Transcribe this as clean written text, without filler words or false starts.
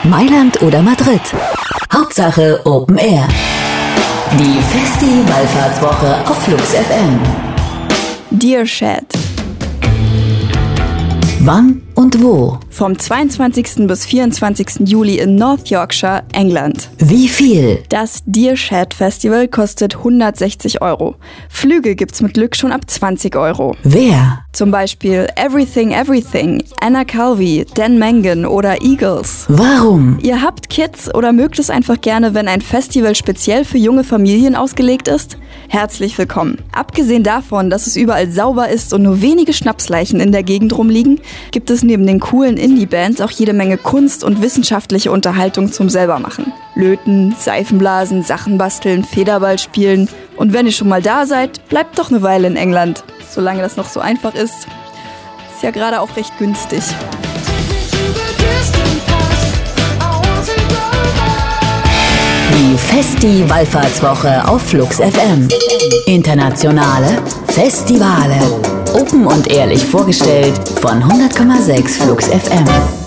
Mailand oder Madrid. Hauptsache Open Air. Die Festi-Wallfahrtswoche auf Flux FM. Dear Shed. Wann und wo? Vom 22. bis 24. Juli in North Yorkshire, England. Wie viel? Das Dear Shed Festival kostet 160 €. Flüge gibt's mit Glück schon ab 20 €. Wer? Zum Beispiel Everything Everything, Anna Calvi, Dan Mangan oder Eagles. Warum? Ihr habt Kids oder mögt es einfach gerne, wenn ein Festival speziell für junge Familien ausgelegt ist? Herzlich willkommen. Abgesehen davon, dass es überall sauber ist und nur wenige Schnapsleichen in der Gegend rumliegen, gibt es neben den coolen Indie-Bands auch jede Menge Kunst und wissenschaftliche Unterhaltung zum selbermachen. Löten, Seifenblasen, Sachen basteln, Federball spielen. Und wenn ihr schon mal da seid, bleibt doch eine Weile in England. Solange das noch so einfach ist. Ist ja gerade auch recht günstig. Die Festi-Wallfahrtswoche auf Flux FM. Internationale Festivale. Open und ehrlich vorgestellt von 100,6 Flux FM.